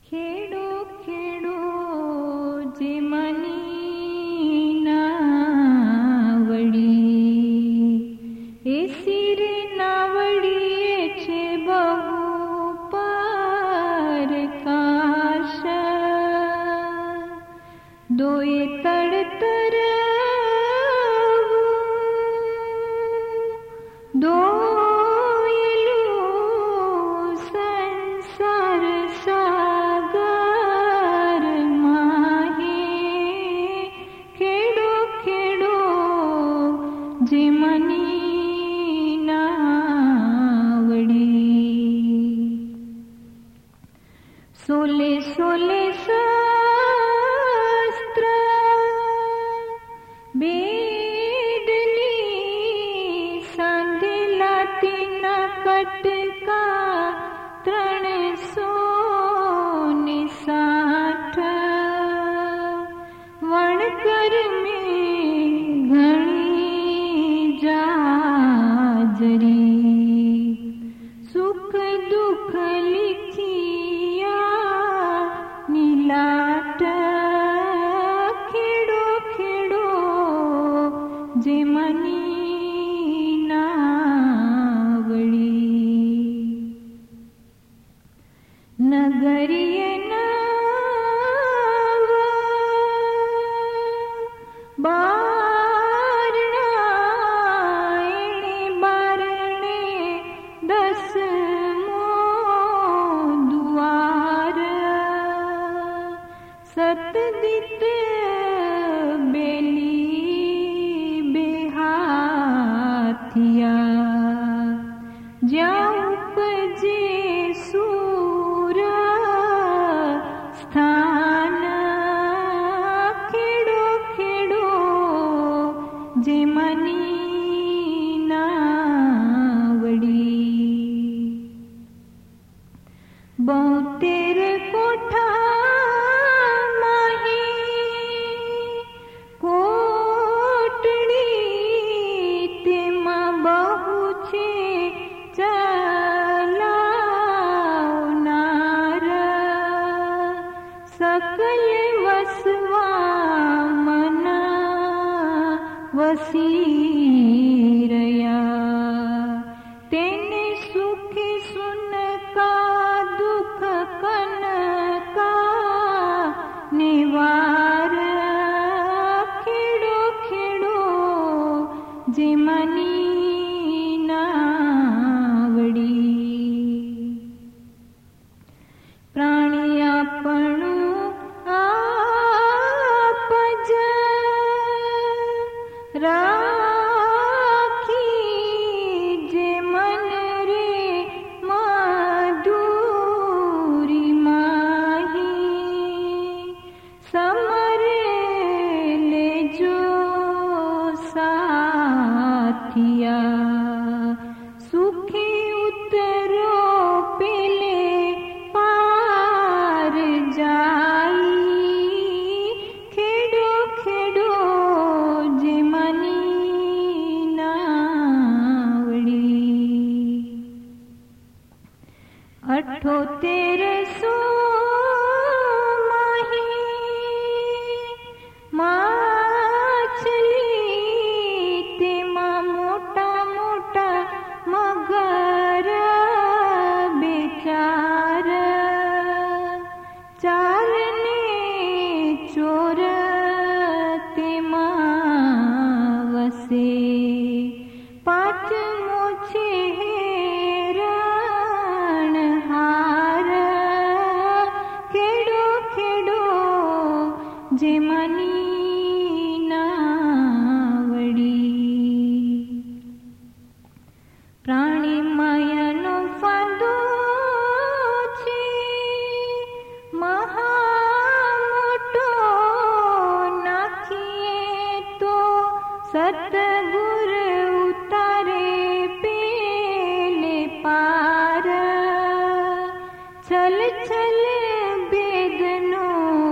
ખેડો ખેડો જે મની નાવડી એ સિર નાવડી છે બહુ પરકાશ દોએ તડતર દોયેલું સંસાર સાગર માહે ખેડો ખેડો જે મની નાવડી સોલે સોલે શાસ્ત્ર બેડલી સાંધેલા તેના કટકા 360 વણકર મેં ઘણી જાજરી સુખ દુઃખ લીખિયા નીલાટ ખેડો ખેડો જે મની નાવડી નગરીએ નાવ બારણા એણે બારણે 10મો દ્વાર સતદિત બેલી બેહાથિયા જ્યાં ઉપજે સૂર સ્થાન ખેડો ખેડો જે મની નાવડી 72 કોઠા માહી કોટડી તેમાં બહુ છે ચલાવનાર સકલ વસવા મન વસી રહ્યા તેને સુખે સુનકા દુઃખ કનકા નિવાર ખેડો ખેડો જે મની નાવડી પ્રાણી આપણું આપજ રાખી જે મન રે મધુરી માહી સમરે લેજો સાથિયા સુખી ઉતરો પેલે પાર જાય ખેડો ખેડો જે મની નાવડી 78 માહી માછલી તેમાં મોટા મોટા મગર બેચાર ચાલને ચોર તેમાં વસે પાંચમો છે હેરણહાર ખેડો ખેડો જે મની નાવડી પ્રાણી માયાનો ફાંદો છે મહામોટો નાખીએ તો સતગુર ઉતારે પેલે પાર છલ છલ ભેદનો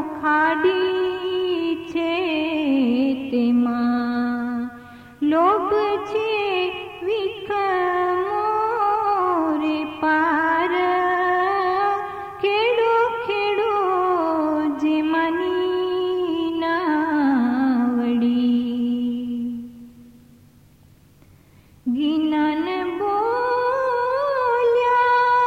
ખાડી છે તેમાં લોભ છે વિખ મોરે પાર ખેડો ખેડો दीनन बोल्या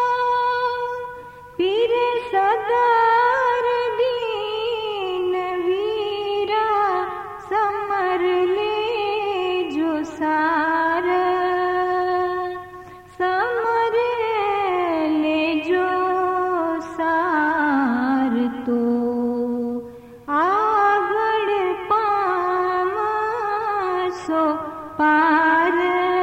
पीर सदार दीन वीरा समर ले जो सार समर ले जो सार तो आगड़ पामसो पार